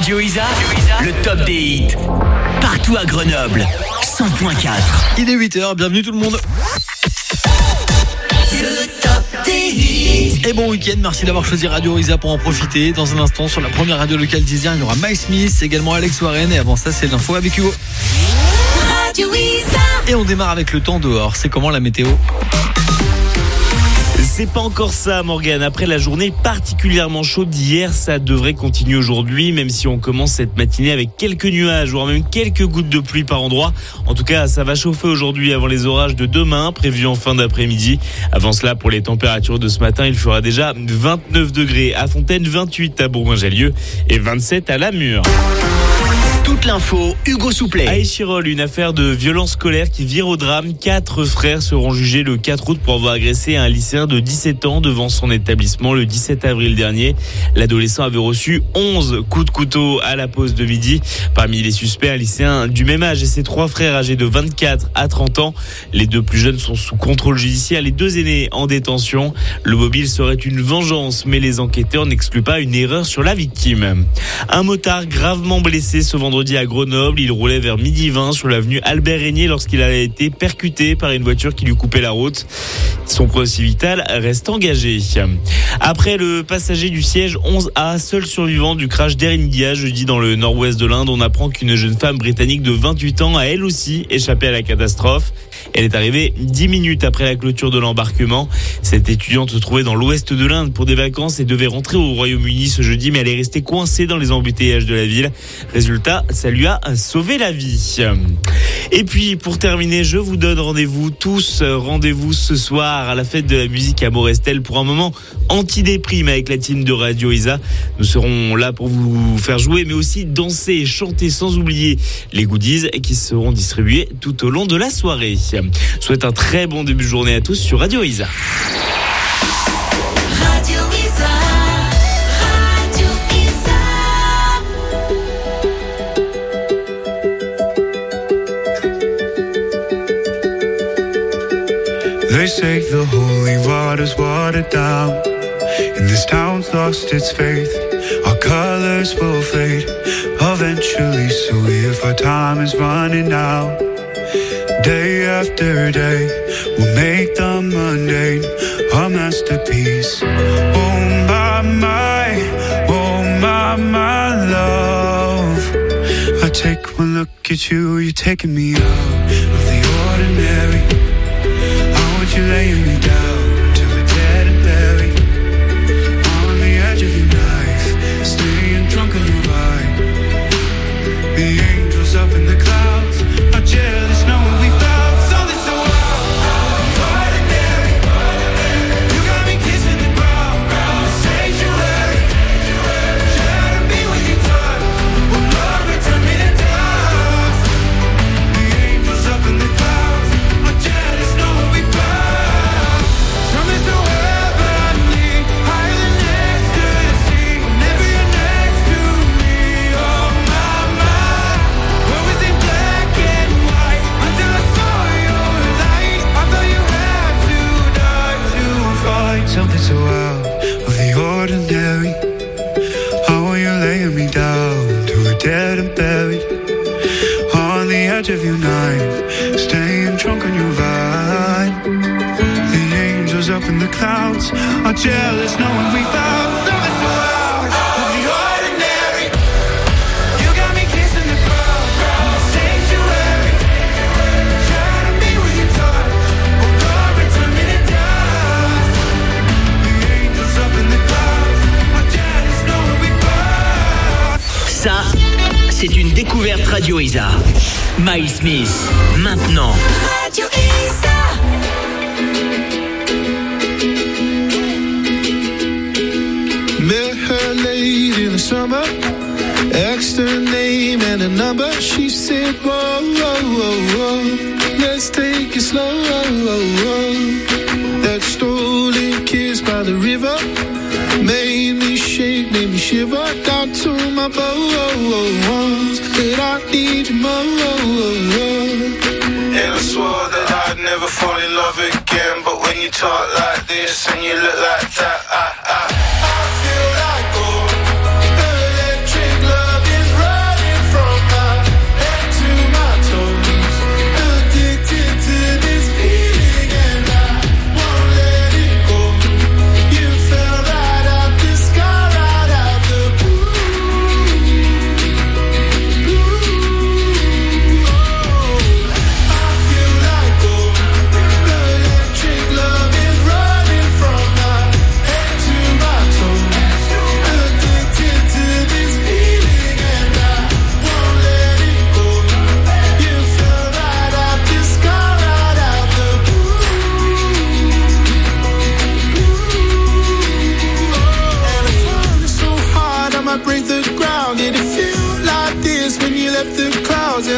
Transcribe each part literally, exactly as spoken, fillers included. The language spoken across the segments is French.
Radio Isa, le top des hits. Partout à Grenoble, cent point quatre. Il est huit heures, bienvenue tout le monde. Le top des hits. Et bon week-end, merci d'avoir choisi Radio Isa pour en profiter. Dans un instant, sur la première radio locale d'Isère, il y aura Miles Smith, également Alex Warren. Et avant ça, c'est l'info avec Hugo. Radio Isa. Et on démarre avec le temps dehors. C'est comment la météo ? C'est pas encore ça, Morgane. Après la journée particulièrement chaude d'hier, ça devrait continuer aujourd'hui, même si on commence cette matinée avec quelques nuages, voire même quelques gouttes de pluie par endroit. En tout cas, ça va chauffer aujourd'hui avant les orages de demain, prévus en fin d'après-midi. Avant cela, pour les températures de ce matin, il fera déjà vingt-neuf degrés à Fontaine, vingt-huit à Bourgoin-Jallieu et vingt-sept à Lamure. Toute l'info, Hugo Souplet. À Échirolles, une affaire de violence scolaire qui vire au drame. Quatre frères seront jugés le quatre août pour avoir agressé un lycéen de dix-sept ans devant son établissement le dix-sept avril dernier. L'adolescent avait reçu onze coups de couteau à la pause de midi. Parmi les suspects, un lycéen du même âge et ses trois frères âgés de vingt-quatre à trente ans. Les deux plus jeunes sont sous contrôle judiciaire, les deux aînés en détention. Le mobile serait une vengeance, mais les enquêteurs n'excluent pas une erreur sur la victime. Un motard gravement blessé ce vendredi à Grenoble, il roulait vers midi vingt sur l'avenue Albert Régnier lorsqu'il a été percuté par une voiture qui lui coupait la route. Son pronostic vital reste engagé. Après le passager du siège onze A, seul survivant du crash d'Air India jeudi dans le nord-ouest de l'Inde, on apprend qu'une jeune femme britannique de vingt-huit ans a elle aussi échappé à la catastrophe. Elle est arrivée dix minutes après la clôture de l'embarquement. Cette étudiante se trouvait dans l'ouest de l'Inde pour des vacances et devait rentrer au Royaume-Uni ce jeudi, mais elle est restée coincée dans les embouteillages de la ville. Résultat, ça lui a sauvé la vie. Et puis, pour terminer, je vous donne rendez-vous tous, rendez-vous ce soir à la fête de la musique à Morestel pour un moment anti-déprime avec la team de Radio Isa. Nous serons là pour vous faire jouer, mais aussi danser et chanter, sans oublier les goodies qui seront distribués tout au long de la soirée. Je souhaite un très bon début de journée à tous sur Radio Isa. Radio Isa. Radio Isa. They say the holy water's watered down, and this town's lost its faith. Our colors will fade eventually, so if our time is running out, day after day, we'll make the mundane a masterpiece. Oh my, my, oh my, my love. I take one look at you, you're taking me out of the ordinary. I want you laying me down till we're dead and buried on the edge of your knife, staying drunk on your ride. The angels up in the clouds are jealous knowing we found something so ordinary. You got me kissing the ground, sanctuary. Try to be with you, time. Will love return me to dust. The angels up in the clouds are jealous knowing we found something so heavenly, higher than next to the sea. Whenever you're next to me, oh my, my. Where was it black and white until I saw your light? I thought you had to die to find something so out of the ordinary. How are you laying me down till we're dead and buried on the edge of your knife, staying drunk on your vine. The angels up in the clouds are jealous knowing we found something so out of the ordinary. You got me kissing the ground, sanctuary. Try to be with you, touch. Oh God, return me to dust. The angels up in the clouds are jealous knowing we found. Ça, c'est une découverte Radio Isa. Miles Smith, maintenant. Radio Isa. Met her late in the summer, asked her name and a number. She said, whoa, whoa, whoa, whoa, let's take it slow. That stolen kiss by the river made me shake, made me shiver. Down to my bones, that I need you more. And I swore that I'd never fall in love again, but when you talk like this and you look like that, I, I, I feel like gold. Electric love is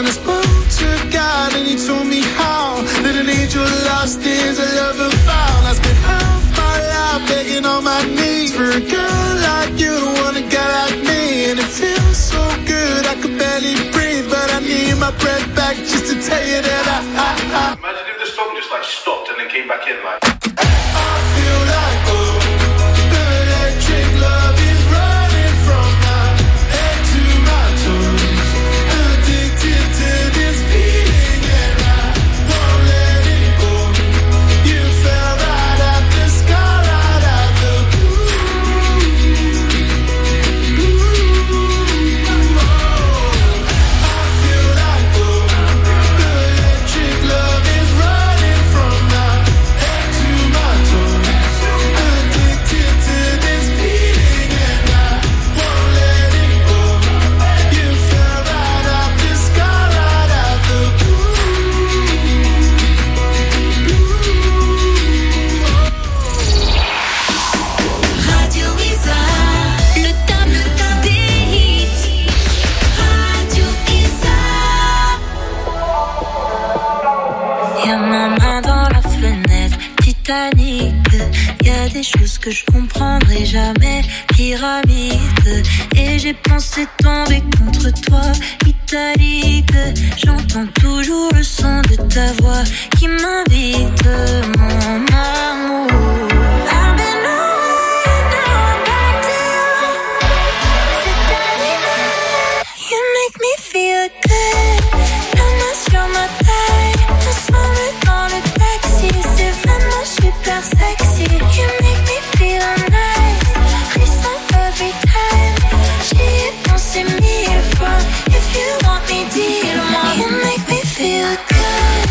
Then I spoke to God and he told me how that an angel lost is a lover found. I spent half my life begging on my knees for a girl like you to want a guy like me. And it feels so good I could barely breathe, but I need my breath back just to tell you that I, I, I Imagine if the song just like stopped and then came back in like. I feel like oh, the electric love is running from my head to my toes. Addicted to this feeling and I won't let it go. You fell right out the sky, right out the blue. Oh, I feel like oh, the electric love is running from my head to my toes. Addicted to this feeling and I won't let it go. You fell right out the sky, right out the blue. Radio Isa, le top, le top des hits. Radio Isa. Y'a ma main dans la fenêtre, Titanic. Y'a des choses que je comprendrai jamais, pyramide. Et j'ai pensé tomber contre toi, italique. J'entends toujours le son de ta voix qui m'invite, mon amour. I've been away, now I'm back to you. C'est terminé, you make me feel good. La main sur ma taille, ensemble dans le taxi. C'est vraiment super sexy. You make me feel nice, frisson every time. J'y ai pensé mille fois. If you want me, dis-le-moi. You make me feel good.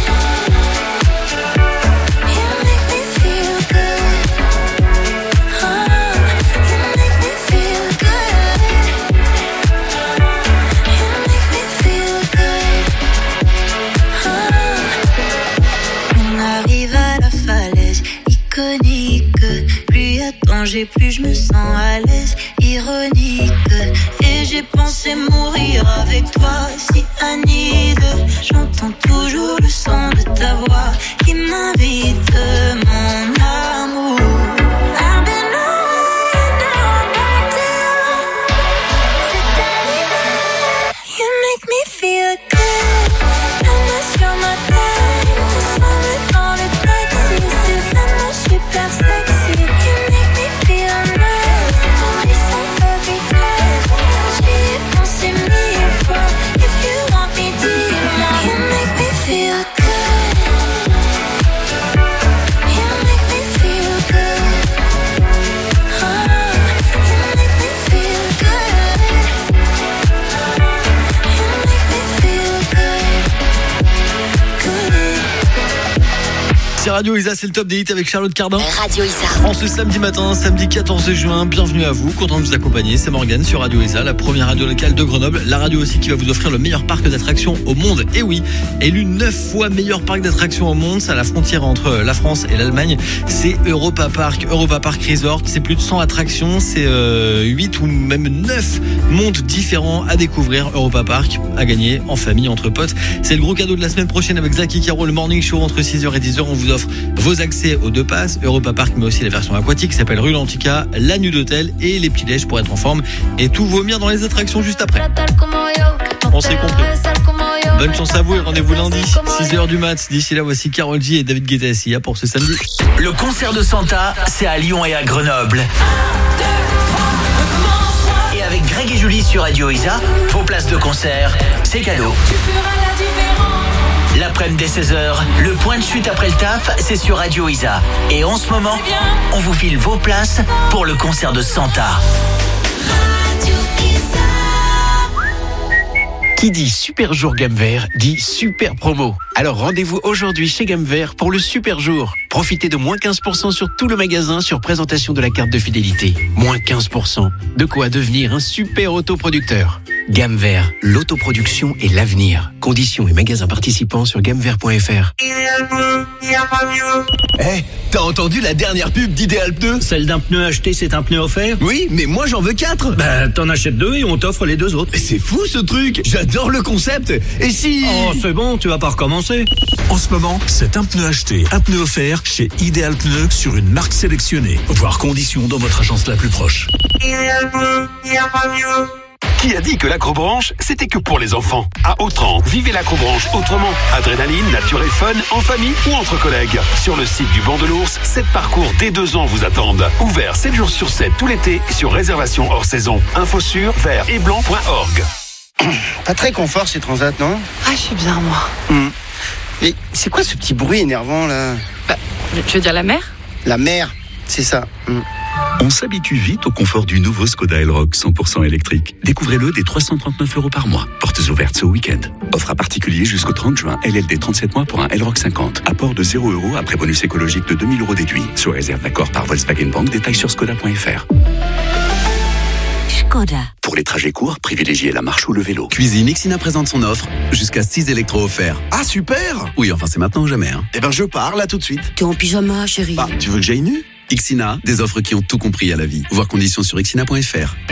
You make me feel good. Oh, you make me feel good. You make me feel good. Oh. On arrive à la falaise iconique. Plus y a danger, plus je me sens à l'aise. Ironique. Et j'ai pensé mourir avec toi, si Anide. J'entends toujours le son de ta voix qui m'invite, mon amour. I've been away, now I'm back to you. C'est terminé, you make me feel good. La main sur ma taille, ensemble dans le taxi. C'est vraiment super sexy. You make me feel nice, frisson every time. J'y ai pensé mille fois. If you want me, dis-le-moi. You make me feel good. You make me feel good. Oh, you make me feel good. You make me feel good. Good. C'est Radio Isa, c'est le top des hits avec Charlotte Cardin. Radio Isa. En ce samedi matin, samedi quatorze juin, bienvenue à vous, content de vous accompagner, c'est Morgane sur Radio Isa, la première radio locale de Grenoble, la radio aussi qui va vous offrir le meilleur parc d'attractions au monde. Et oui, élu neuf fois meilleur parc d'attractions au monde, c'est à la frontière entre la France et l'Allemagne, c'est Europa Park, Europa Park Resort, c'est plus de cent attractions, c'est euh, huit ou même neuf mondes différents à découvrir. Europa Park à gagner en famille, entre potes, c'est le gros cadeau de la semaine prochaine avec Zach et Caro, le morning show entre six heures et dix heures, on vous offre vos accès aux deux passes, Europa Park mais aussi la version aquatique qui s'appelle Rue Lantica, la nuit d'hôtel et les petits déj pour être en forme et tout vaut bien dans les attractions juste après. On s'est compris. Bonne chance à vous et rendez-vous lundi six heures du mat. D'ici là voici Karol G et David Guetta Sia pour ce samedi. Le concert de Santa, c'est à Lyon et à Grenoble. Et avec Greg et Julie sur Radio Isa, vos places de concert, c'est cadeau. L'après-midi dès seize heures, le point de chute après le taf, c'est sur Radio Isa. Et en ce moment, on vous file vos places pour le concert de Santa. Radio Isa. Qui dit super jour gamme vert dit super promo. Alors rendez-vous aujourd'hui chez Gamme Vert pour le super jour. Profitez de moins quinze pour cent sur tout le magasin sur présentation de la carte de fidélité. Moins quinze pour cent. De quoi devenir un super autoproducteur. Gamme Vert, l'autoproduction et l'avenir. Conditions et magasins participants sur gamme vert point f r. Eh, hey, t'as entendu la dernière pub d'Idéal Pneus? Celle d'un pneu acheté, c'est un pneu offert? Oui, mais moi j'en veux quatre. Bah, t'en achètes deux et on t'offre les deux autres. Mais c'est fou ce truc. J'adore le concept. Et si... Oh, c'est bon, tu vas pas recommencer. En ce moment, c'est un pneu acheté, un pneu offert chez Idéal Pneus sur une marque sélectionnée. Voir conditions dans votre agence la plus proche. Qui a dit que l'acrobranche, c'était que pour les enfants? À Autran, vivez l'acrobranche autrement. Adrénaline, nature et fun, en famille ou entre collègues. Sur le site du Banc de l'Ours, sept parcours dès deux ans vous attendent. Ouvert sept jours sur sept tout l'été sur réservation hors saison. Info sur vert et blanc point org. Pas très confort ces transats, non? Ah, je suis bien, moi. Mmh. Et c'est quoi ce petit bruit énervant, là? Bah, tu veux dire la mer? La mer, c'est ça. Mmh. On s'habitue vite au confort du nouveau Skoda Elroq cent pour cent électrique. Découvrez-le dès trois cent trente-neuf euros par mois. Portes ouvertes ce week-end. Offre à particulier jusqu'au trente juin. L L D trente-sept mois pour un Elroq cinquante. Apport de zéro euros après bonus écologique de deux mille euros déduit. Sous réserve d'accord par Volkswagen Bank. Détails sur skoda point f r. Skoda. Pour les trajets courts, privilégiez la marche ou le vélo. Cuisine, Ixina présente son offre. Jusqu'à six électros offerts. Ah, super! Oui, enfin, c'est maintenant ou jamais. Hein. Eh ben, je pars là tout de suite. T'es en pyjama, chérie. Bah, tu veux que j'aille nu? Ixina, des offres qui ont tout compris à la vie. Voir conditions sur ixina point f r.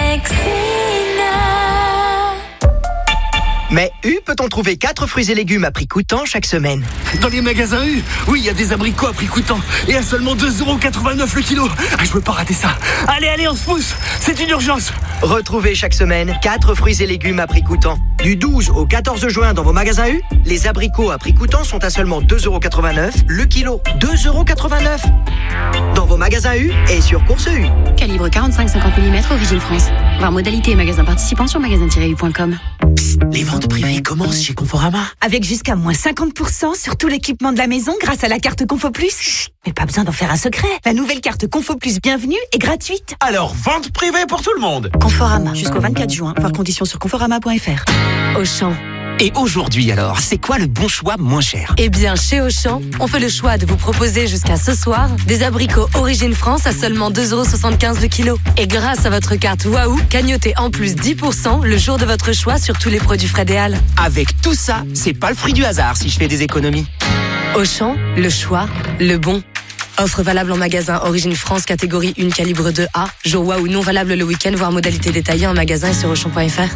Mais U peut-on trouver quatre fruits et légumes à prix coûtant chaque semaine? Dans les magasins U, oui, il y a des abricots à prix coûtant. Et à seulement deux euros quatre-vingt-neuf le kilo. Ah, je veux pas rater ça. Allez, allez, on se pousse. C'est une urgence. Retrouvez chaque semaine quatre fruits et légumes à prix coûtant. Du douze au quatorze juin dans vos magasins U, les abricots à prix coûtant sont à seulement deux euros quatre-vingt-neuf le kilo. deux euros quatre-vingt-neuf dans vos magasins U et sur Course U. Calibre quarante-cinq cinquante millimètres, origine France. Voir modalité et magasins participants sur magasin tiret u point com. Les ventes privées commencent chez Conforama. Avec jusqu'à moins cinquante pour cent sur tout l'équipement de la maison grâce à la carte Confo Plus. Chut, mais pas besoin d'en faire un secret. La nouvelle carte Confo Plus Bienvenue est gratuite. Alors, vente privée pour tout le monde. Conforama, jusqu'au vingt-quatre juin. Voir conditions sur conforama point f r. Auchan. Et aujourd'hui alors, c'est quoi le bon choix moins cher? Eh bien, chez Auchan, on fait le choix de vous proposer jusqu'à ce soir des abricots Origine France à seulement deux euros soixante-quinze le kilo. Et grâce à votre carte Waouh, cagnotez en plus dix pour cent le jour de votre choix sur tous les produits frais des Halles. Avec tout ça, c'est pas le fruit du hasard si je fais des économies. Auchan, le choix, le bon. Offre valable en magasin Origine France catégorie un calibre deux A. Jour Waouh non valable le week-end, voire modalité détaillée en magasin et sur auchan point f r.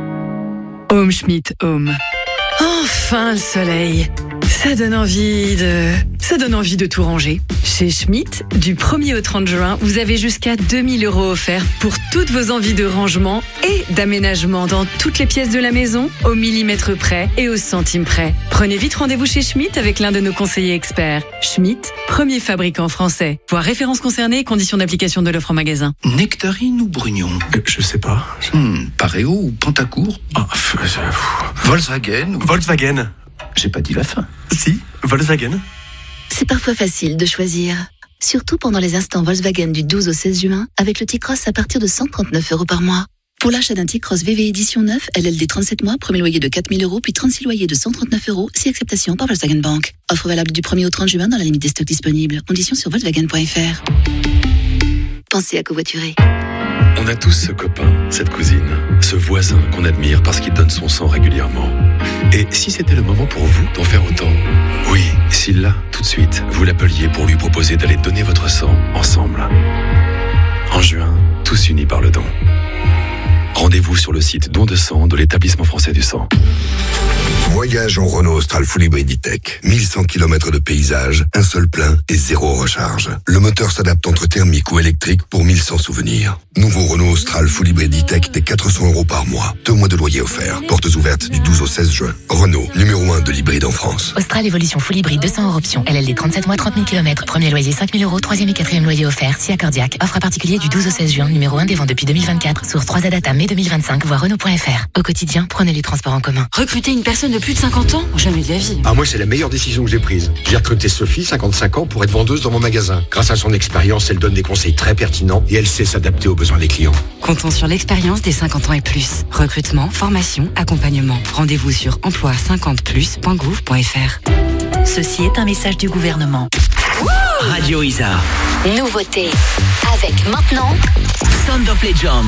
Home Schmidt Home. Enfin le soleil. Ça donne envie de... Ça donne envie de tout ranger. Chez Schmidt, du premier au trente juin, vous avez jusqu'à deux mille euros offerts pour toutes vos envies de rangement et d'aménagement dans toutes les pièces de la maison, au millimètre près et au centime près. Prenez vite rendez-vous chez Schmidt avec l'un de nos conseillers experts. Schmidt, premier fabricant français. Voir références concernées et conditions d'application de l'offre en magasin. Nectarine ou Brugnon euh, Je sais pas. Hmm, Pareo ou Pantacourt ah, euh, Volkswagen ou... Volkswagen. J'ai pas dit la fin. Si, Volkswagen. C'est parfois facile de choisir. Surtout pendant les instants Volkswagen du douze au seize juin, avec le T-Cross à partir de cent trente-neuf euros par mois. Pour l'achat d'un T-Cross V V édition neuf, L L D trente-sept mois, premier loyer de quatre mille euros, puis trente-six loyers de cent trente-neuf euros, si acceptation par Volkswagen Bank. Offre valable du premier au trente juin dans la limite des stocks disponibles. Conditions sur volkswagen point f r. Pensez à covoiturer. On a tous ce copain, cette cousine, ce voisin qu'on admire parce qu'il donne son sang régulièrement. Et si c'était le moment pour vous d'en faire autant? Oui, si là, tout de suite, vous l'appeliez pour lui proposer d'aller donner votre sang ensemble. En juin, tous unis par le don. Rendez-vous sur le site don de sang de l'établissement français du sang. Voyage en Renault Austral Full Hybrid E-Tech. mille cent kilomètres de paysage, un seul plein et zéro recharge. Le moteur s'adapte entre thermique ou électrique pour mille cent souvenirs. Nouveau Renault Austral Full Hybrid E-Tech des quatre cents euros par mois. Deux mois de loyer offert. Portes ouvertes du douze au seize juin. Renault, numéro un de l'hybride en France. Austral Évolution Full Hybrid deux cents euros option. L L D trente-sept mois, trente mille kilomètres. Premier loyer cinq mille euros. Troisième et quatrième loyer offert. Si accordiaque. Offre à particulier du douze au seize juin. Numéro un des ventes depuis deux mille vingt-quatre. Source trois A Data mai deux mille vingt-cinq. Voir Renault point f r. Au quotidien, prenez les transports en commun. Recruter une personne de plus de cinquante ans? Jamais de la vie. Ah, moi, c'est la meilleure décision que j'ai prise. J'ai recruté Sophie, cinquante-cinq ans, pour être vendeuse dans mon magasin. Grâce à son expérience, elle donne des conseils très pertinents et elle sait s'adapter aux besoins des clients. Comptons sur l'expérience des cinquante ans et plus. Recrutement, formation, accompagnement. Rendez-vous sur emploi cinquante plus point gouv point f r. Ceci est un message du gouvernement. Radio Isa. Nouveauté. Avec maintenant Sound of Legend.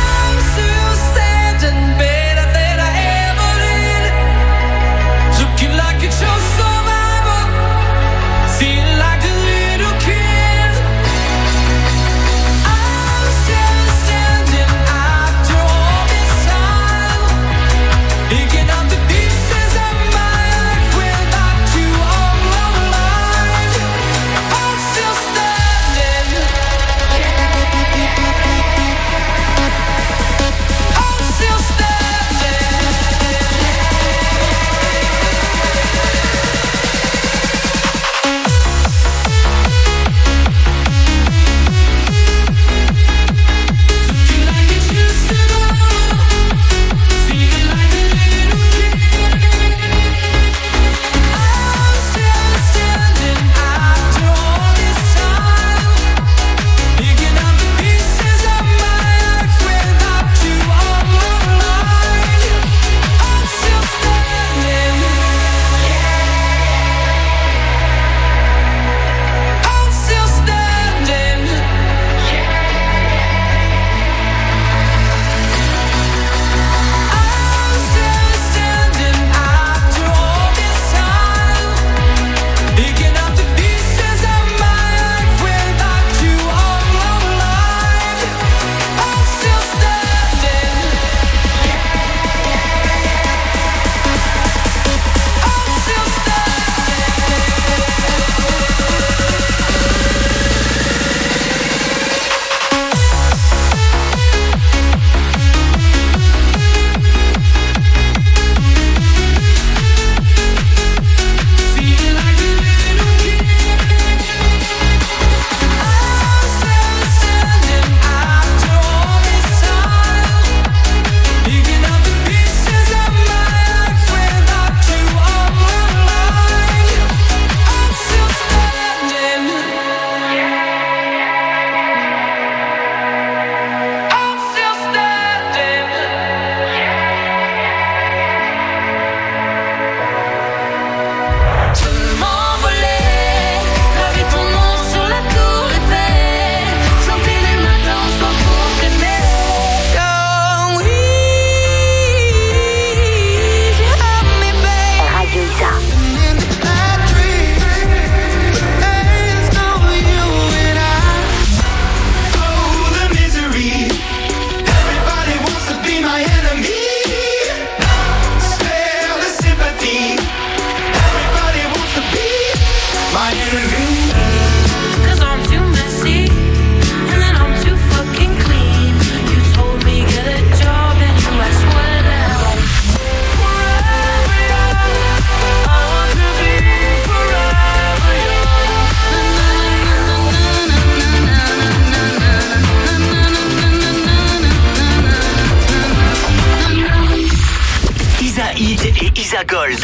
Gold.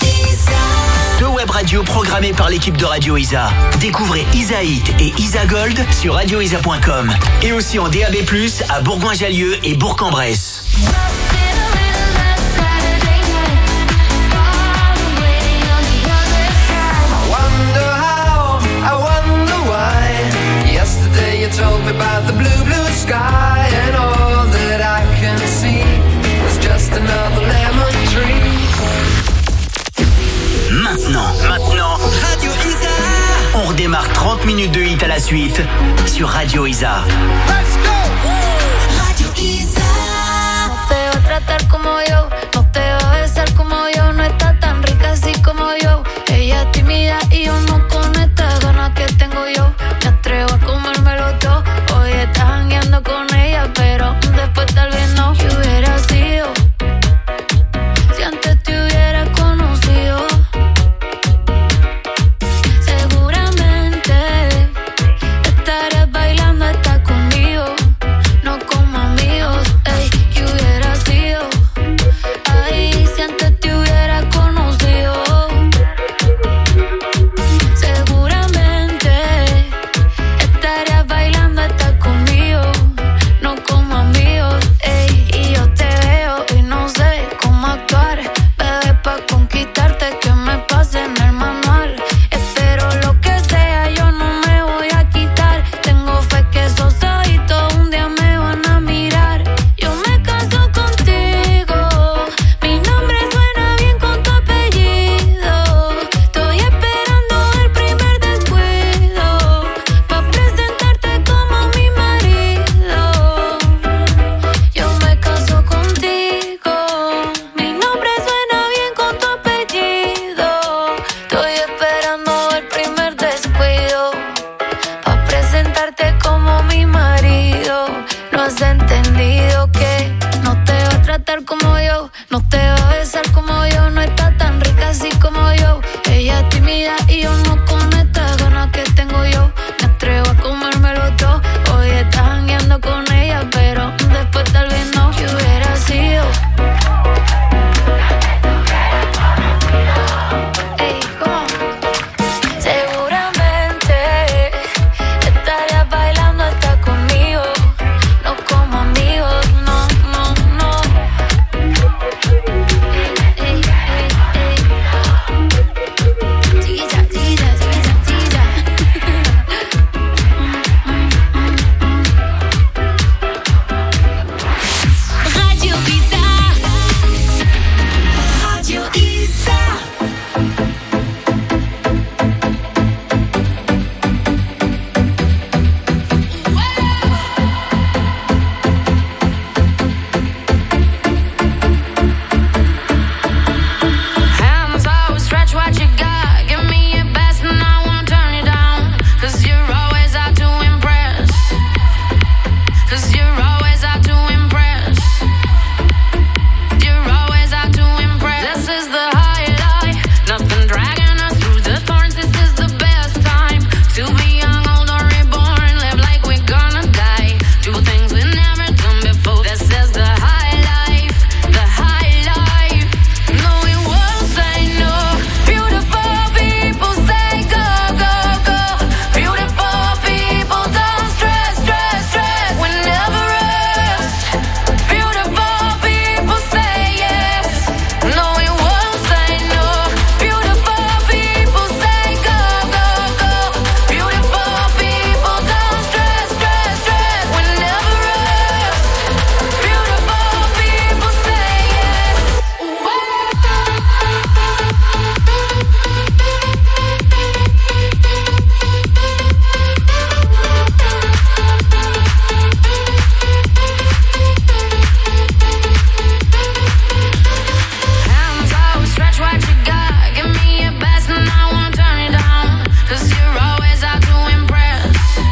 Deux web radios programmées par l'équipe de Radio Isa. Découvrez Isa Hit et Isa Gold sur radio isa point com et aussi en D A B plus, à Bourgoin-Jallieu et Bourg-en-Bresse. Told me about the blue, blue sky, and all that I can see was just another lemon tree. Maintenant, maintenant, Radio Isa. On redémarre trente minutes de hit à la suite sur Radio Isa. Let's go! Radio Isa. No te va a tratar como yo, no te va a besar como yo, no está tan rica así como yo. Ella es tímida y yo no con estas ganas que tengo yo. Me atrevo a comérmelo todo. Hoy estás jangueando con ella, pero después tal vez no. ¿Qué hubiera sido si antes te hubiera conocido? Seguramente estarías bailando hasta conmigo, no como amigos. Ey, ¿qué hubiera sido? Ay, si antes te hubiera conocido. marido. No has entendido que no te va a tratar como yo, no te va a besar como yo, no está tan rica así como yo. Ella es tímida y yo no con estas ganas que tengo yo. Me atrevo a comérmelo todo. Hoy estás jangueando con ella, pero después tal vez no. Que hubiera sido. Ey, ¿cómo? Seguramente estarías bailando hasta conmigo. No como amigos, no, no, no. Ey, ey, ey, ey. Chiquilla, chiquilla, chiquilla, chiquilla. Radio Isa. Radio Isa. Hands out, stretch what you got. Give me your best and I won't turn it down. Cause you're always out to impress. Cause you're always out to impress. You're always out to impress. This is the highlight. Nothing dragging us through the thorns. This is the best time to be young, old or reborn. Live like we're gonna die. Do things we've never done before. This is the high life. The high life. No, we won't say no. Beautiful people say go, go, go. Beautiful people don't stress, stress, stress. We never rest. Beautiful people say yes. No, we won't say no. Beautiful people say go, go, go. Beautiful people don't stress, stress, stress. We never rest. Beautiful people say yes. Hands out, stretch what you got. Give me your best and I won't turn it down. Cause you're always out to impress.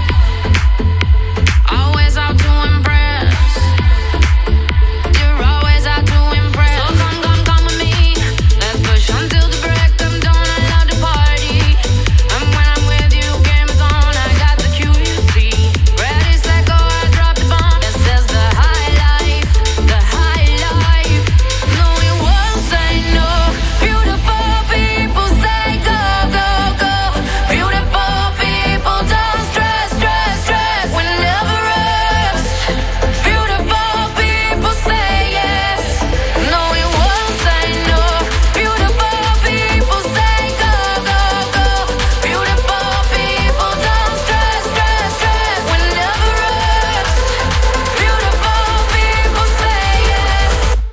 Always out to impress. You're always out to impress. So come, come, come with me. Let's push until the break of dawn. I love to party. And when I'm with you, game is on. I got the Q, you see. Ready, set, go, I drop the bomb. This is the high life. The high life. No, we won't say no. Beautiful people say go, go, go. Beautiful people don't stress, stress, stress. We never rest. Beautiful people say yes. No, we won't say no. Beautiful people say go, go, go. Beautiful people don't stress, stress, stress. We never rest. Beautiful people say yes.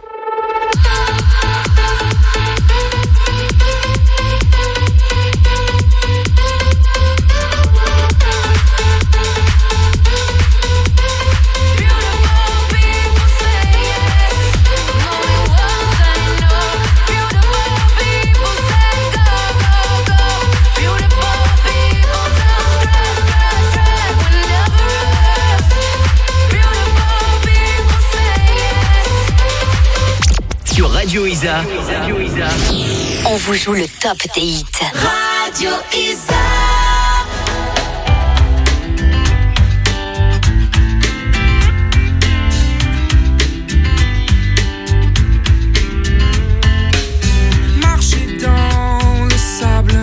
Sur Radio Isa, On vous joue le top des hits. Radio Isa. Marcher dans le sable,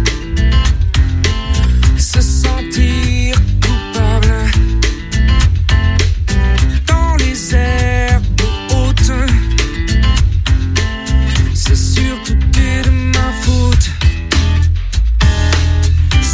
se sentir coupable dans les herbes hautes. C'est sûr tout est de ma faute.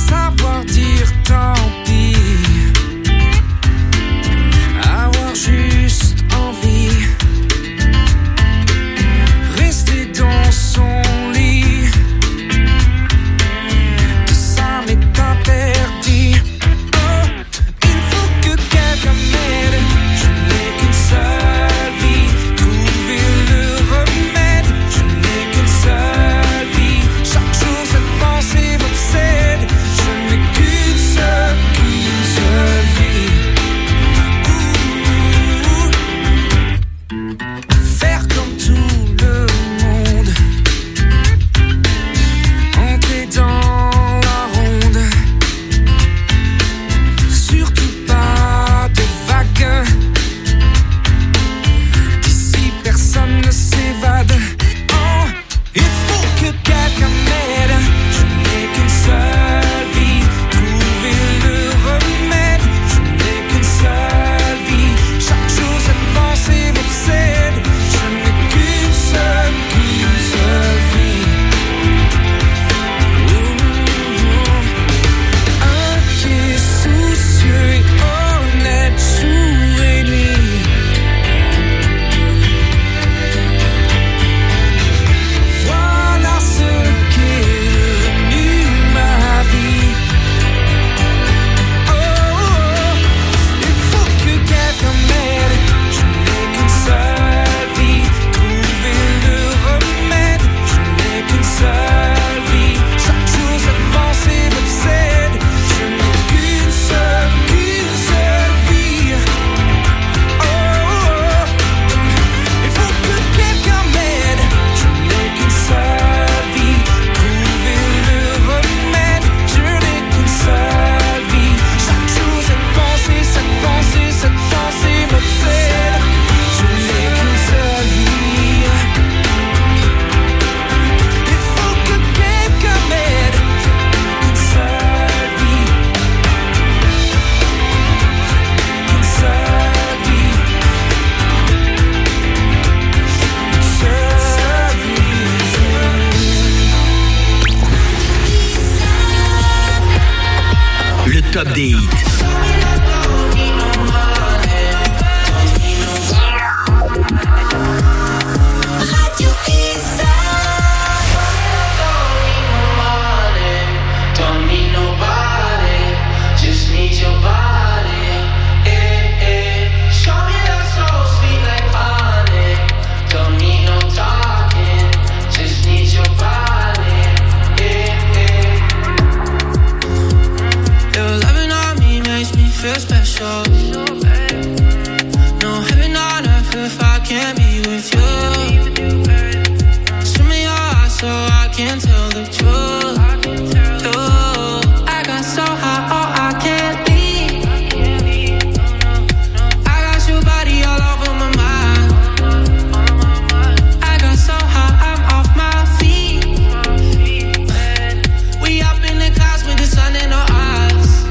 des hits. Special. No heaven on earth if I can't be with you. Swim in your eyes so I can tell the truth. Ooh, I got so high, oh I can't leave. I got your body all over my mind. I got so high, I'm off my feet. We up in the clouds with the sun in our eyes.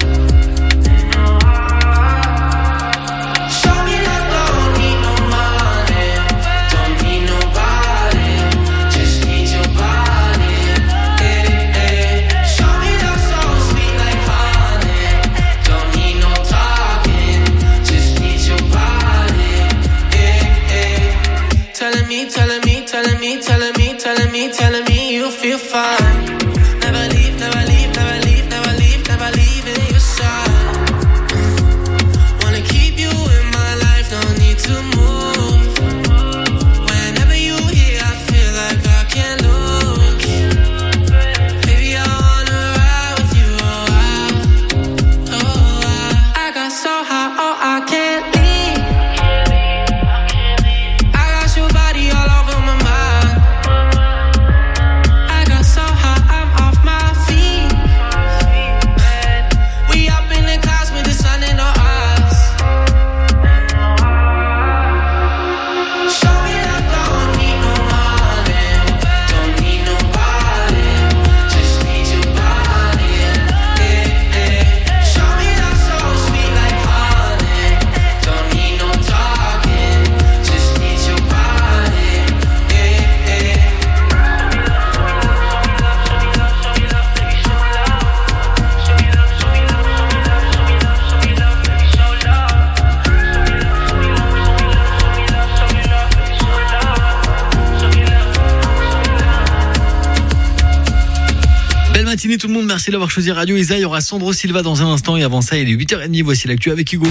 Telling me, telling me, telling me, telling me, telling me you feel fine. Never leave, never leave, never leave, never leave, never leave in your side. Wanna keep you in my life, don't need to move. Whenever you here, I feel like I can't lose. Baby, I wanna ride with you, oh I, oh I. I got so high, oh I can't leave. Belle matinée tout le monde, merci d'avoir choisi Radio Isa. Il y aura Sandro Silva dans un instant et avant ça il est huit heures trente. Voici l'actu avec Hugo.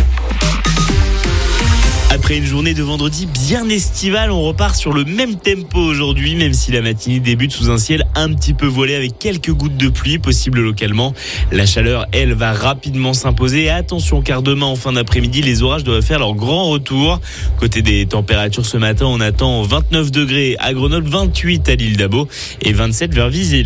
Après une journée de vendredi bien estivale, on repart sur le même tempo aujourd'hui, même si la matinée débute sous un ciel un petit peu voilé avec quelques gouttes de pluie possibles localement. La chaleur, elle, va rapidement s'imposer. Et attention car demain en fin d'après-midi, les orages devraient faire leur grand retour. Côté des températures ce matin, on attend vingt-neuf degrés à Grenoble, vingt-huit à l'île d'Abo et vingt-sept vers Visil.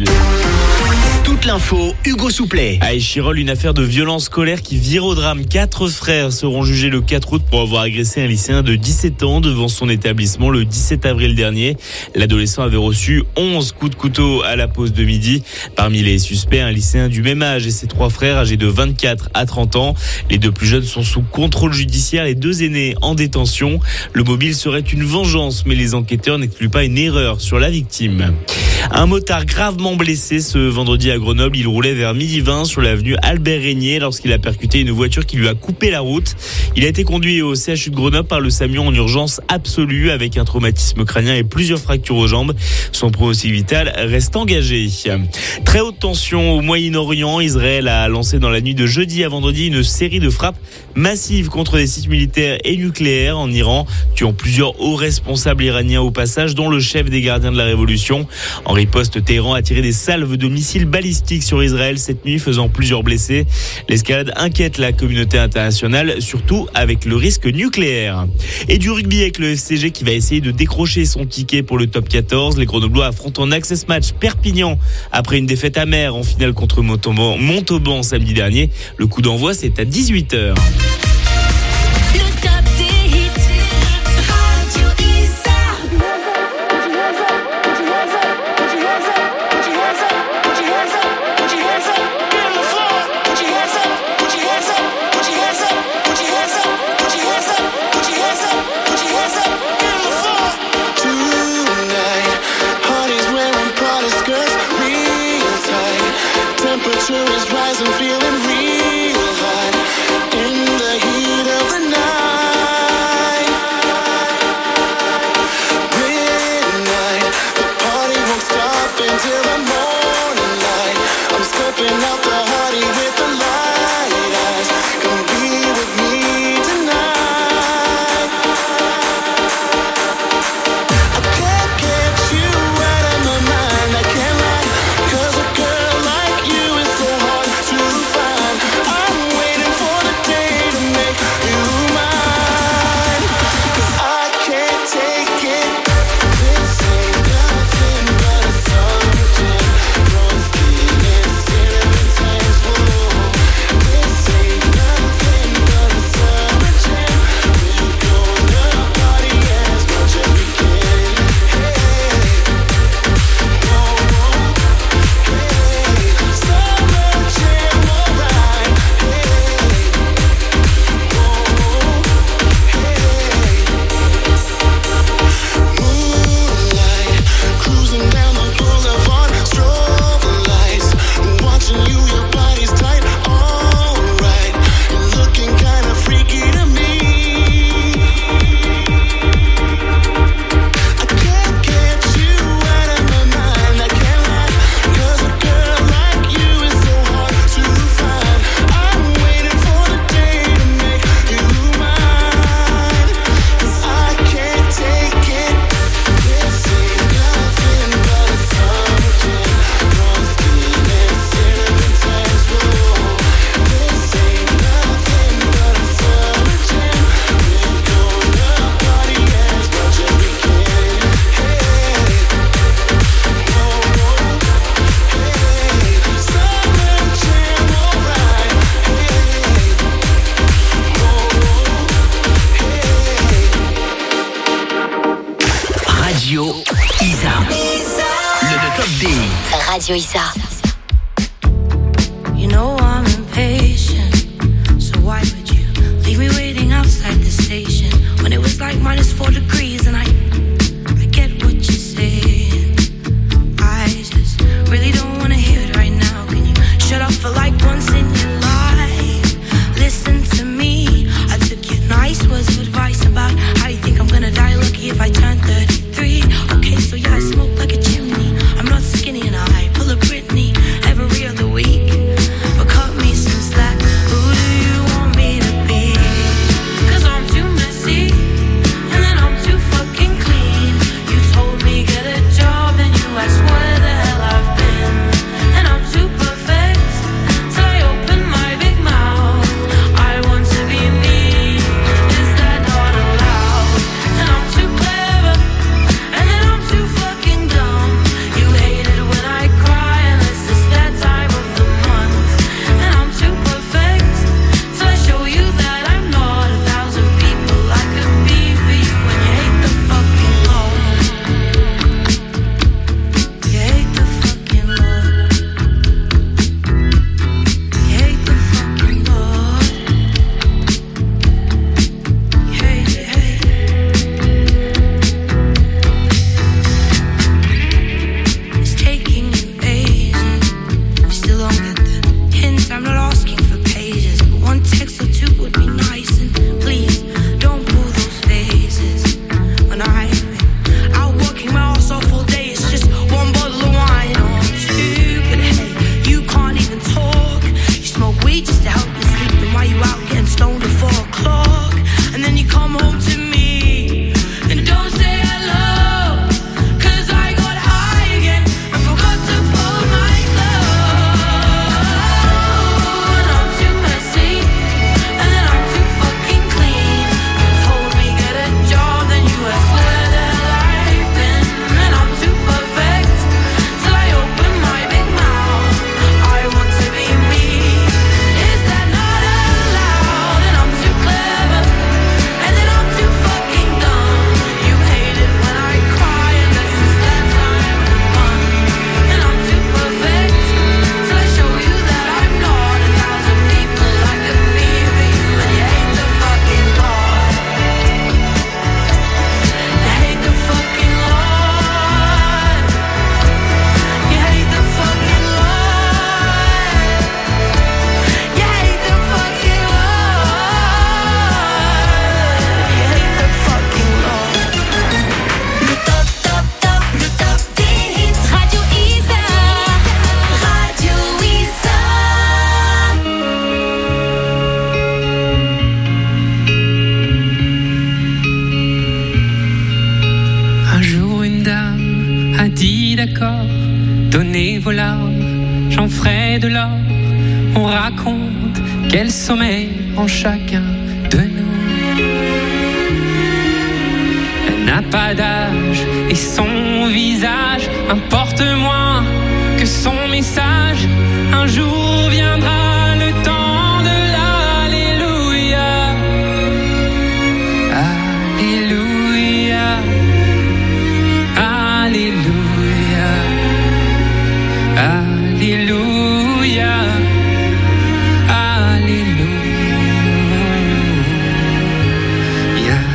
Toute l'info, Hugo Souplet. À Échirolles, une affaire de violence scolaire qui vire au drame. Quatre frères seront jugés le quatre août pour avoir agressé un lycéen de dix-sept ans devant son établissement le dix-sept avril dernier. L'adolescent avait reçu onze coups de couteau à la pause de midi. Parmi les suspects, un lycéen du même âge et ses trois frères âgés de vingt-quatre à trente ans. Les deux plus jeunes sont sous contrôle judiciaire, les deux aînés en détention. Le mobile serait une vengeance, mais les enquêteurs n'excluent pas une erreur sur la victime. Un motard gravement blessé ce vendredi à Grenoble. Il roulait vers midi vingt sur l'avenue Albert Régnier lorsqu'il a percuté une voiture qui lui a coupé la route. Il a été conduit au C H U de Grenoble par le SAMU en urgence absolue avec un traumatisme crânien et plusieurs fractures aux jambes. Son pronostic vital reste engagé. Très haute tension au Moyen-Orient. Israël a lancé dans la nuit de jeudi à vendredi une série de frappes massives contre des sites militaires et nucléaires en Iran, tuant plusieurs hauts responsables iraniens au passage, dont le chef des gardiens de la révolution. En riposte, Téhéran a tiré des salves de missiles balistiques sur Israël cette nuit, faisant plusieurs blessés. L'escalade inquiète la communauté internationale, surtout avec le risque nucléaire. Et du rugby avec le F C G qui va essayer de décrocher son ticket pour le top quatorze. Les Grenoblois affrontent en access match Perpignan après une défaite amère en finale contre Montauban, Montauban samedi dernier. Le coup d'envoi, c'est à dix-huit heures. Temperature is rising, feeling real high. Radio Isa. You know I'm impatient, so why would you leave me waiting outside the station when it was like minus four degrees and I, I get what you're saying. I just really don't want to hear it right now. Can you shut up for like once in your life? Listen to me. I took your nice words of advice about how you think I'm gonna die lucky if I turn thirty-three. Okay, so yeah, I smoke like a chimney. I'm not skinny and I pull a Britney every other week. But cut me some slack. Who do you want me to be? Cause I'm too messy and then I'm too fucking clean. You told me get a job and you asked where the hell I've been. And I'm too perfect till I open my big mouth. I want to be me. Is that not allowed? And I'm too clever and then I'm too fucking dumb. You hate it when I cry unless it's that time of the month. And I'm too perfect till I show you that I'm not a thousand people I could be for you. And you hate the fucking Lord. You hate the fucking Lord. You hate the fucking Lord. You hate it, hate it. It's taking you ages. You still don't get the hint. I'm not asking for pages, but one text or two would be nice. And please don't pull those faces. When I've been out working my ass off all day, it's just one bottle of wine or two. But hey, you can't even talk. You smoke weed just to help you sleep. Then why you out getting stoned at four o'clock? And then you come home to me and don't say hello. Cause I got high again and forgot to fold my clothes. And I'm too messy and then I'm too fucking clean. You told me get a job, then you asked where the hell I've been. And I'm too perfect till I open my big mouth. I want to be me. Is that not allowed? And I'm too clever and then I'm too fucking dumb. You hate it when I cry unless it's that time of the month. And I'm too perfect till I show you that I'm not a thousand people I could be for you. And you hate the fucking Lord. You hate the fucking Lord. You hate the fucking Lord. You hate the fucking Lord. You hate the fucking Lord. Le top, top, top, le top des hits. Radio Isa. Radio Isa. Un jour une dame a dit d'accord, donnez vos larmes, j'en ferai de l'or. On raconte quel sommeil en chacun de nous. Elle n'a pas d'âge et son visage importe moins que son message. Un jour viendra le temps de l'Alléluia. Alléluia. Alléluia. Alléluia. Alléluia.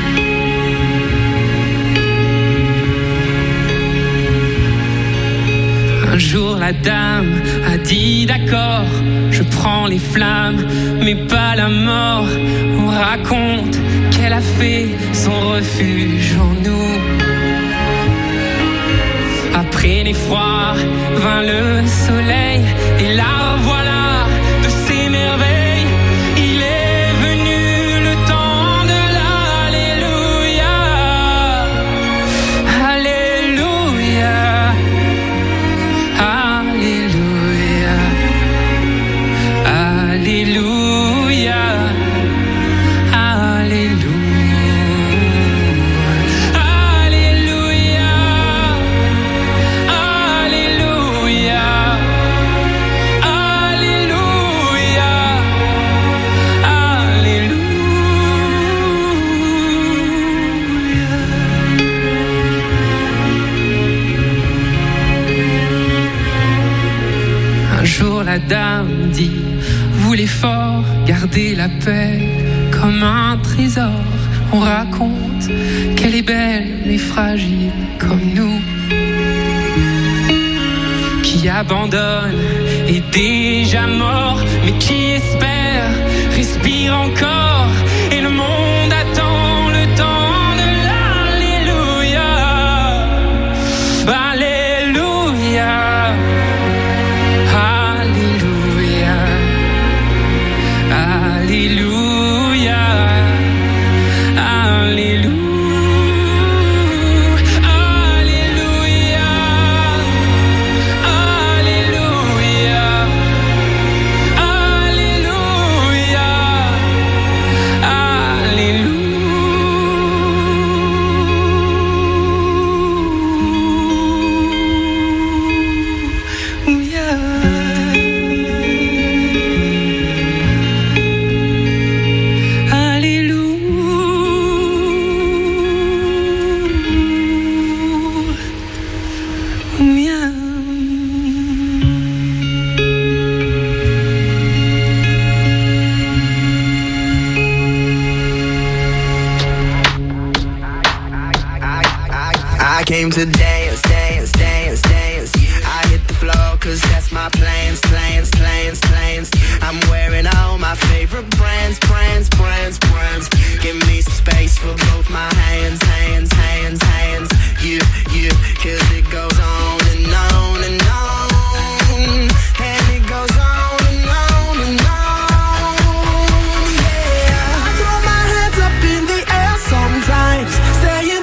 Un jour la dame a dit d'accord, je prends les flammes, mais pas la mort. On raconte qu'elle a fait son refuge en nous. Après l'effroi vint le soleil, et la voilà de ses merveilles. Il est venu le temps de l'Alléluia. Alléluia. Alléluia. Alléluia. Alléluia. Alléluia. madame dit, voulez fort garder la paix comme un trésor. On raconte qu'elle est belle mais fragile comme nous, qui abandonne est déjà mort, mais qui espère respire encore, et le monde attend le temps de l'alléluia. Alléluia, alléluia, alléluia, alléluia. Came to dance, dance, dance, dance. I hit the floor cause that's my plans, plans, plans, plans. I'm wearing all my favorite brands, brands, brands, brands. Give me some space for both my hands, hands, hands, hands. You, you, cause it goes on and on and on. And it goes on and on and on. Yeah, I throw my hands up in the air sometimes, saying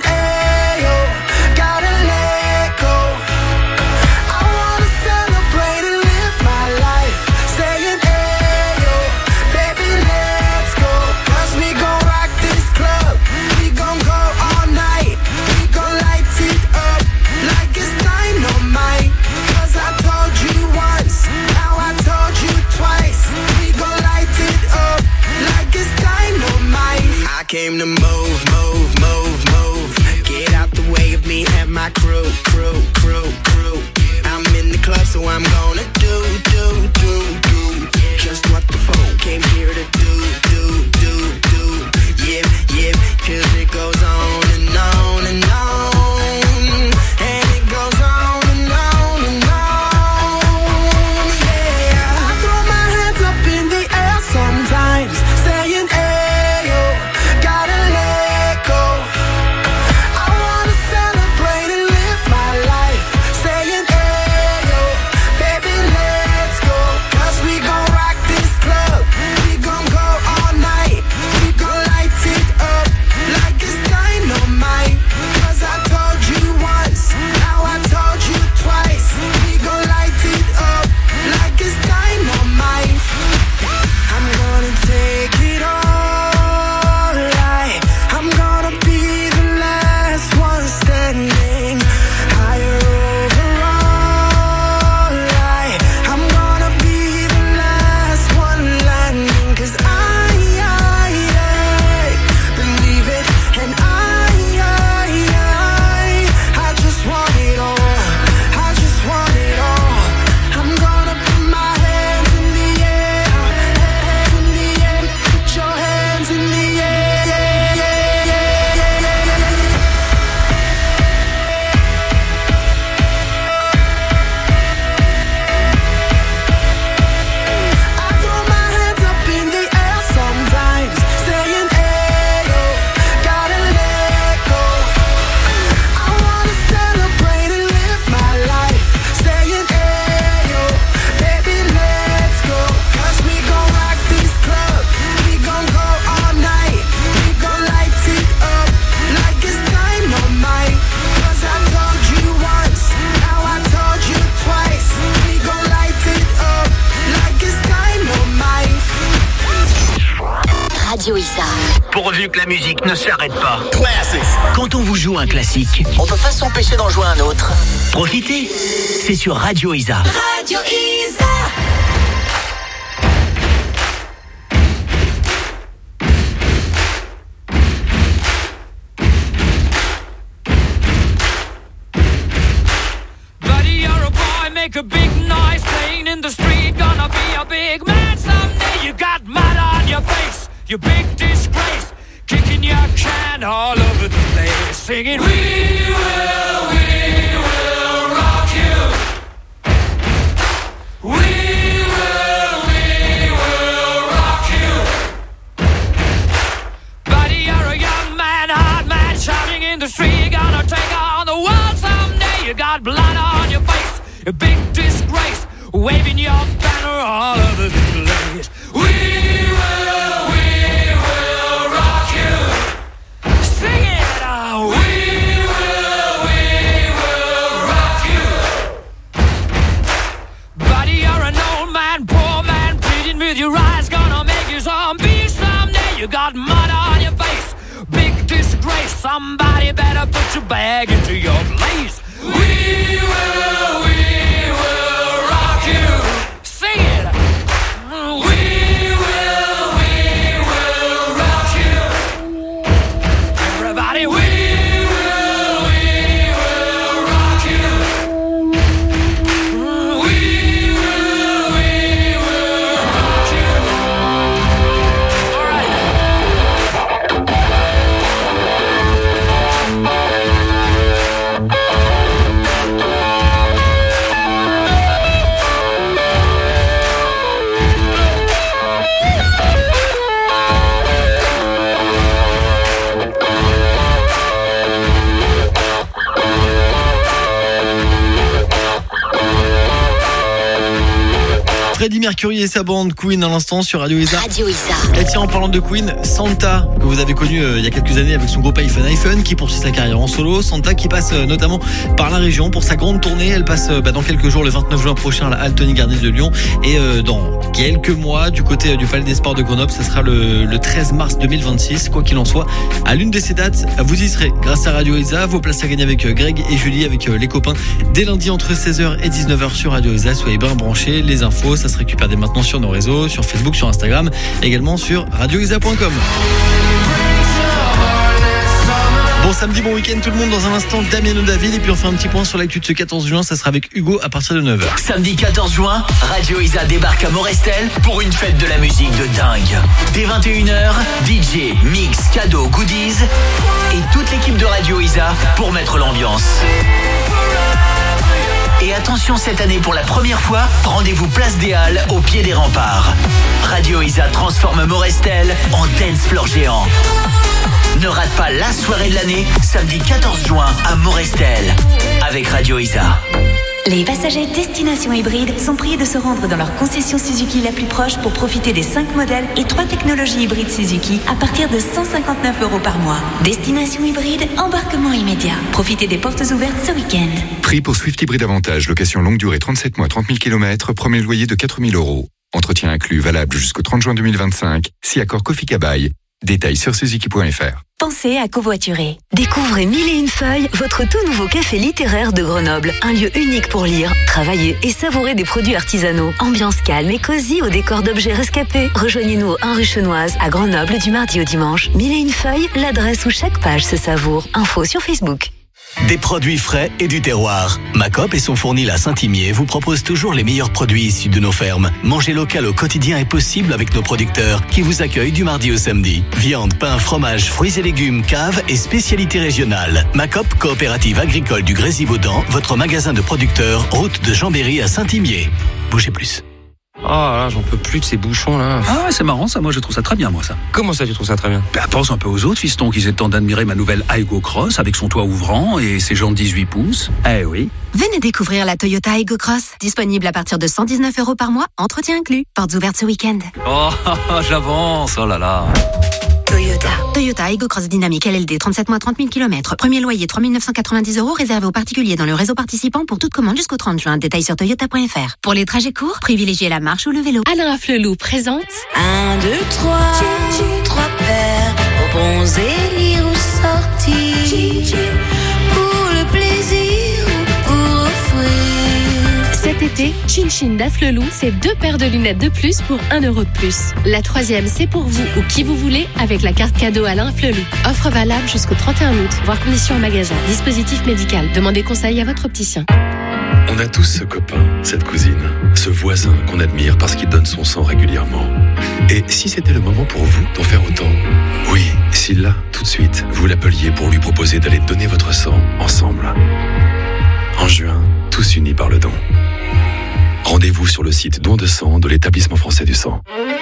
came to move, move, move, move. Get out the way of me and my crew, crew, crew, crew. I'm in the club, so I'm gonna do, do, do, do just what the phone came here to do, do, do, do. Yeah, yeah, cause it goes on and on and on. And it goes on and on and on. Yeah, I throw my hands up in the air sometimes, saying, Radio Isa. Pourvu que la musique ne s'arrête pas. Quand on vous joue un classique, on peut pas s'empêcher d'en jouer un autre. Profitez, c'est sur Radio Isa. Radio Isa. Buddy, you're a boy, make a big noise, playing in the street, gonna you big disgrace. Kicking your can all over the place, singing, we will, we will rock you. We will, we will rock you. Buddy, you're a young man, hard man, shouting in the street. You're gonna take on the world someday. You got blood on your face, a big disgrace, waving your banner all over the place. We will, we will rock you. Sing it out. We will, we will rock you. Buddy, you're an old man, poor man, pleading with your eyes, gonna make you zombie someday. You got mud on your face, big disgrace. Somebody better put your bag into your place. We will, we will rock you. Sing it. We will, we will rock you. Everybody, we will, we will rock you. We will, we will rock you. All right. Freddie Mercury et sa bande Queen à l'instant sur Radio Isa. Radio Isa. Et tiens, en parlant de Queen, Santa, que vous avez connu euh, il y a quelques années avec son groupe iPhone iPhone, qui poursuit sa carrière en solo. Santa qui passe euh, notamment par la région pour sa grande tournée. Elle passe euh, bah, dans quelques jours, le vingt-neuf juin prochain, à la Halle Tony Garnier de Lyon. Et euh, dans quelques mois, du côté euh, du Palais des Sports de Grenoble, ça sera le, le treize mars deux mille vingt-six. Quoi qu'il en soit, à l'une de ces dates, vous y serez grâce à Radio Isa. Vos places à gagner avec euh, Greg et Julie, avec euh, les copains, dès lundi entre seize heures et dix-neuf heures sur Radio Isa. Soyez bien branchés. Les infos, ça se récupère dès maintenant sur nos réseaux, sur Facebook, sur Instagram, également sur radio isa point com. Bon samedi, bon week-end tout le monde. Dans un instant, Damien David, et puis on fait un petit point sur l'actu de ce quatorze juin. Ça sera avec Hugo à partir de neuf heures. Samedi quatorze juin, Radio Isa débarque à Morestel pour une fête de la musique de dingue. Dès vingt et une heures, D J, mix, cadeaux, goodies et toute l'équipe de Radio Isa pour mettre l'ambiance. Et attention, cette année, pour la première fois, rendez-vous place des Halles, au pied des remparts. Radio Isa transforme Morestel en dance floor géant. Ne rate pas la soirée de l'année, samedi quatorze juin à Morestel, avec Radio Isa. Les passagers destination hybride sont priés de se rendre dans leur concession Suzuki la plus proche pour profiter des cinq modèles et trois technologies hybrides Suzuki à partir de cent cinquante-neuf euros par mois. Destination hybride, embarquement immédiat. Profitez des portes ouvertes ce week-end. Prix pour Swift Hybride Avantage, location longue durée trente-sept mois, trente mille kilomètres, premier loyer de quatre mille euros. Entretien inclus, valable jusqu'au trente juin deux mille vingt-cinq. Si accord Kofi Kabaï. Détails sur suzuki point f r. Pensez à covoiturer. Découvrez Mille et une feuilles, votre tout nouveau café littéraire de Grenoble. Un lieu unique pour lire, travailler et savourer des produits artisanaux. Ambiance calme et cosy au décor d'objets rescapés. Rejoignez-nous au un rue Chenoise, à Grenoble, du mardi au dimanche. Mille et une feuilles, l'adresse où chaque page se savoure. Info sur Facebook. Des produits frais et du terroir. Macop et son fournil à Saint-Imier vous proposent toujours les meilleurs produits issus de nos fermes. Manger local au quotidien est possible avec nos producteurs qui vous accueillent du mardi au samedi. Viande, pain, fromage, fruits et légumes, cave et spécialités régionales. Macop, coopérative agricole du Grésivaudan, votre magasin de producteurs, route de Chambéry à Saint-Imier. Bougez plus. Oh là, j'en peux plus de ces bouchons là. Ah ouais, c'est marrant ça, moi je trouve ça très bien moi ça. Comment ça tu trouves ça très bien? Bah, pense un peu aux autres fistons qui s'étendent d'admirer ma nouvelle Aygo Cross avec son toit ouvrant et ses jantes dix-huit pouces. Eh oui. Venez découvrir la Toyota Aygo Cross, disponible à partir de cent dix-neuf euros par mois, entretien inclus, portes ouvertes ce week-end. Oh, j'avance, oh là là. Toyota. Toyota Aygo Cross Dynamique L L D, trente-sept mois, trente mille kilomètres. Premier loyer trois mille neuf cent quatre-vingt-dix euros, réservé aux particuliers dans le réseau participant pour toute commande jusqu'au trente juin. Détails sur toyota point f r. Pour les trajets courts, privilégiez la marche ou le vélo. Alain Afflelou présente Un, deux, trois, trois paires, aux bons élire ou sortir, pour le plaisir ou pour offrir. cet été, Chin Chin d'Afflelou, c'est deux paires de lunettes de plus pour un euro de plus. La troisième, c'est pour vous ou qui vous voulez avec la carte cadeau Alain Afflelou. Offre valable jusqu'au trente et un août. Voir conditions en magasin. Dispositif médical. Demandez conseil à votre opticien. On a tous ce copain, cette cousine, ce voisin qu'on admire parce qu'il donne son sang régulièrement. Et si c'était le moment pour vous d'en faire autant? Oui, si là, tout de suite, vous l'appeliez pour lui proposer d'aller donner votre sang ensemble. En juin, tous unis par le don. Rendez-vous sur le site don de sang de l'Établissement français du sang.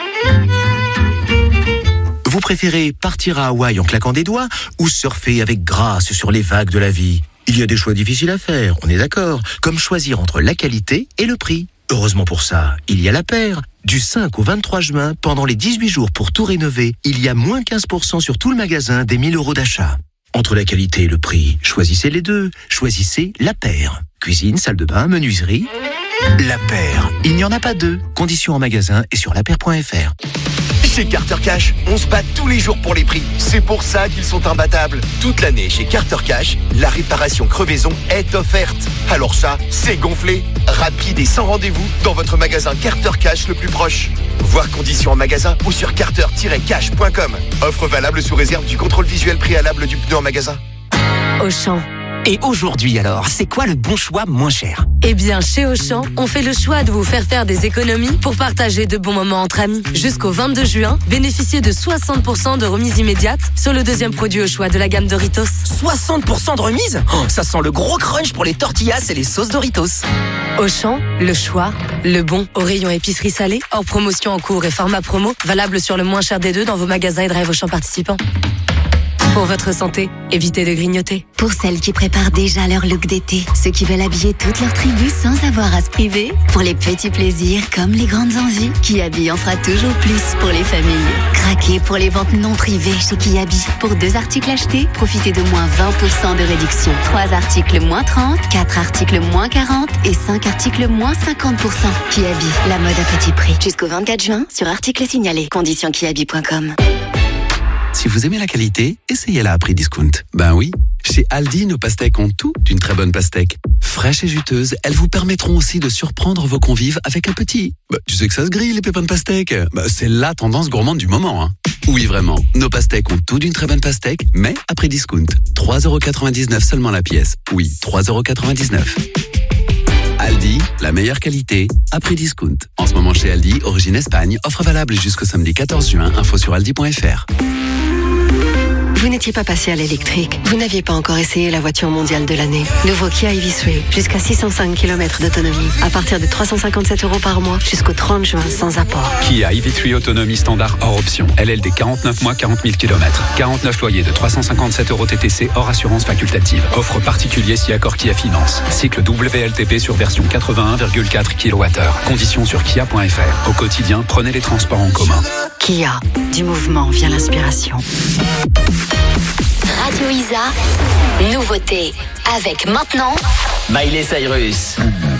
Vous préférez partir à Hawaï en claquant des doigts ou surfer avec grâce sur les vagues de la vie? Il y a des choix difficiles à faire, on est d'accord, comme choisir entre la qualité et le prix. Heureusement pour ça, il y a La Paire. Du cinq au vingt-trois juin, pendant les dix-huit jours pour tout rénover, il y a moins quinze pour cent sur tout le magasin des mille euros d'achat. Entre la qualité et le prix, choisissez les deux. Choisissez La Paire. Cuisine, salle de bain, menuiserie. La Paire. Il n'y en a pas deux. Conditions en magasin et sur lapaire point f r. Chez Carter Cash, on se bat tous les jours pour les prix. C'est pour ça qu'ils sont imbattables. Toute l'année, chez Carter Cash, la réparation crevaison est offerte. Alors ça, c'est gonflé. Rapide et sans rendez-vous dans votre magasin Carter Cash le plus proche. Voir conditions en magasin ou sur carter tiret cash point com. Offre valable sous réserve du contrôle visuel préalable du pneu en magasin. Auchan. Et aujourd'hui alors, c'est quoi le bon choix moins cher? Eh bien, chez Auchan, on fait le choix de vous faire faire des économies pour partager de bons moments entre amis. Jusqu'au vingt-deux juin, bénéficiez de soixante pour cent de remise immédiate sur le deuxième produit au choix de la gamme Doritos. soixante pour cent de remise? Oh, ça sent le gros crunch pour les tortillas et les sauces Doritos. Auchan, le choix, le bon. Au rayon épicerie salée, hors promotion en cours et format promo, valable sur le moins cher des deux dans vos magasins et drive Auchan participants. Pour votre santé, évitez de grignoter. Pour celles qui préparent déjà leur look d'été, ceux qui veulent habiller toute leur tribu sans avoir à se priver, pour les petits plaisirs comme les grandes envies, Kiabi en fera toujours plus pour les familles. Craquez pour les ventes non privées chez Kiabi. Pour deux articles achetés, profitez de moins vingt pour cent de réduction. Trois articles moins trente, quatre articles moins quarante et cinq articles moins cinquante pour cent. Kiabi, la mode à petit prix. Jusqu'au vingt-quatre juin sur articles signalés. Conditions kiabi point com. Si vous aimez la qualité, essayez-la à prix discount. Ben oui, chez Aldi, nos pastèques ont tout d'une très bonne pastèque. Fraîches et juteuses, elles vous permettront aussi de surprendre vos convives avec un petit. Bah, tu sais que ça se grille, les pépins de pastèque. Bah, c'est la tendance gourmande du moment. Hein. Oui, vraiment, nos pastèques ont tout d'une très bonne pastèque, mais à prix discount. trois euros quatre-vingt-dix-neuf seulement la pièce. Oui, trois euros quatre-vingt-dix-neuf. Aldi, la meilleure qualité, à prix discount. En ce moment chez Aldi, origine Espagne, offre valable jusqu'au samedi quatorze juin, info sur aldi point f r. Vous n'étiez pas passé à l'électrique. Vous n'aviez pas encore essayé la voiture mondiale de l'année. Nouveau Kia e v trois, jusqu'à six cent cinq kilomètres d'autonomie. À partir de trois cent cinquante-sept euros par mois, jusqu'au trente juin, sans apport. Kia e v trois autonomie standard hors option. L L D quarante-neuf mois, quarante mille kilomètres. quarante-neuf loyers de trois cent cinquante-sept euros T T C hors assurance facultative. Offre particulier si accord Kia Finance. Cycle W L T P sur version quatre-vingt-un virgule quatre kilowattheures. Conditions sur kia point f r. Au quotidien, prenez les transports en commun. Kia, du mouvement vient l'inspiration. Radio Isa, nouveauté. Avec maintenant Miley Cyrus.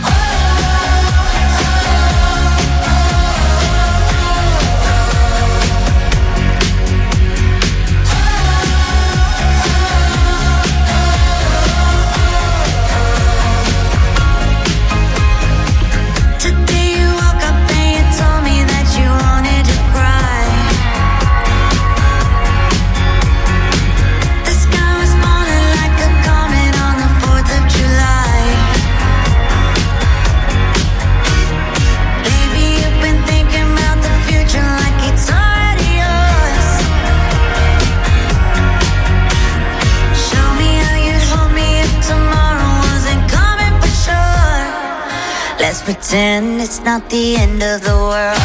Let's pretend it's not the end of the world.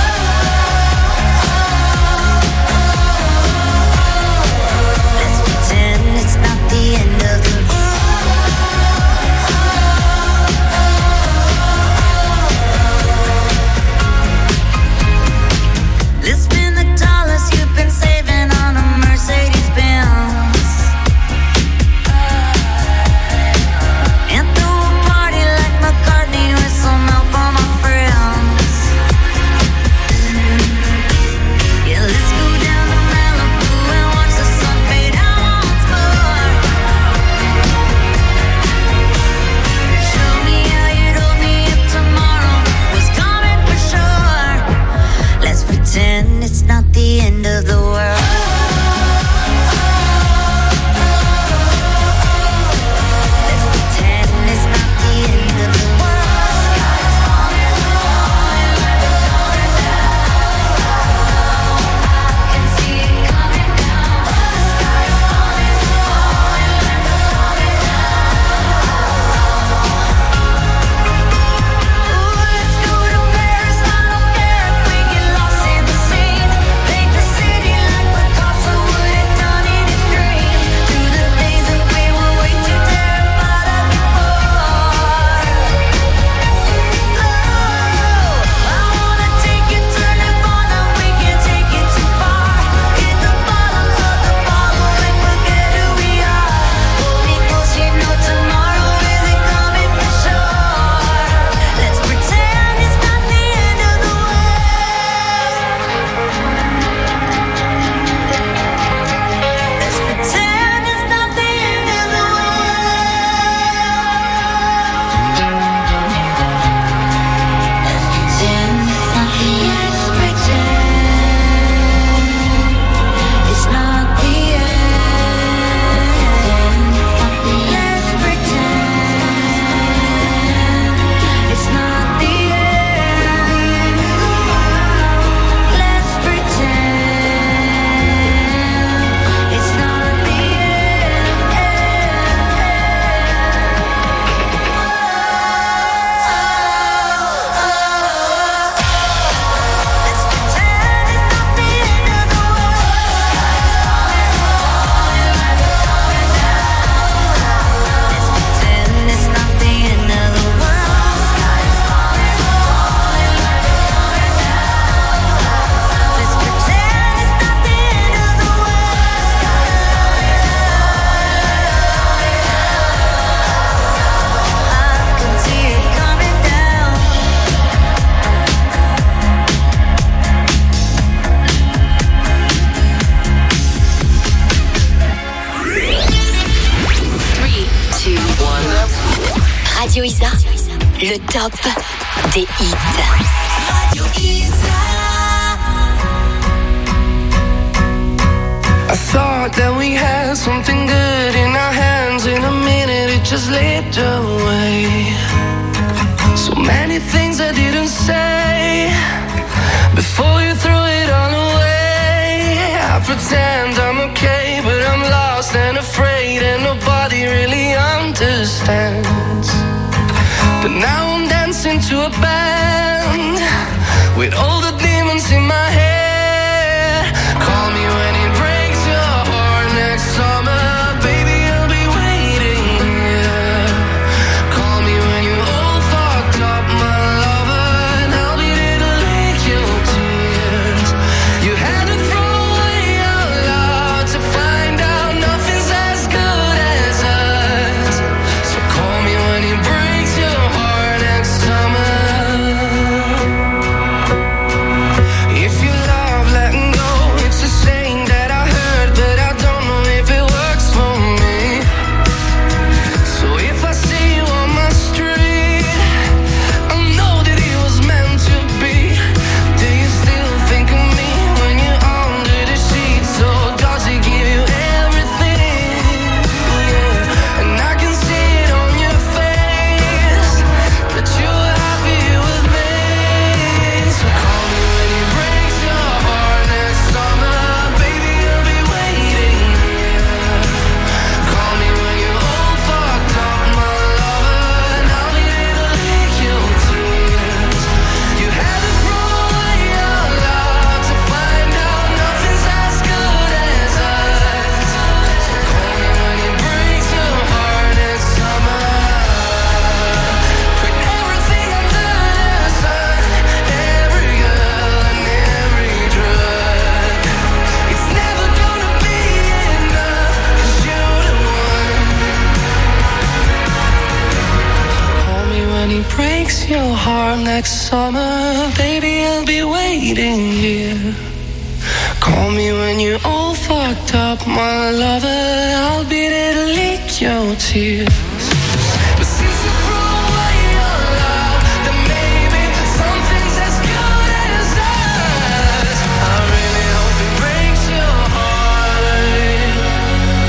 Let's pretend it's not the end of the world. Let's spend the dollars you've been saving on a Mercedes Benz. Radio Isa, le top des hits. Radio Isa. I thought that we had something good in our hands. In a minute it just slipped away. So many things I didn't say before you threw it all away. I pretend I'm okay, but I'm lost and afraid, and nobody really understands. But now I'm dancing to a band with all the demons in my head. Call me when it breaks your heart next summer, baby, I'll be waiting here. Call me when you're all fucked up, my lover, and I'll be there to lick your tears. You had to throw away your love to find out nothing's as good as us. So call me when it breaks your heart next summer. If you love letting go, it's a saying that I heard, but I don't know if it works for me. So if I see you on my street, I know that it was meant to be. Do you still think of me when you're under the sheets? Or does it give you everything? Yeah. And I can see it on your face that you're happy with me. So call me when it breaks your heart next summer, baby, I'll be waiting here. Call me when you're all fucked up, my lover, and I'll be there to lick your tears. You had to throw away your love to find out nothing's as good as us. So call me when it breaks your heart next summer. Put everything under the sun, every girl and every drug. It's never gonna be enough, 'cause you're the one. Call me when he breaks your heart next summer, baby, I'll be waiting here. Call me when you're all fucked up, my lover, I'll be there to lick your tears.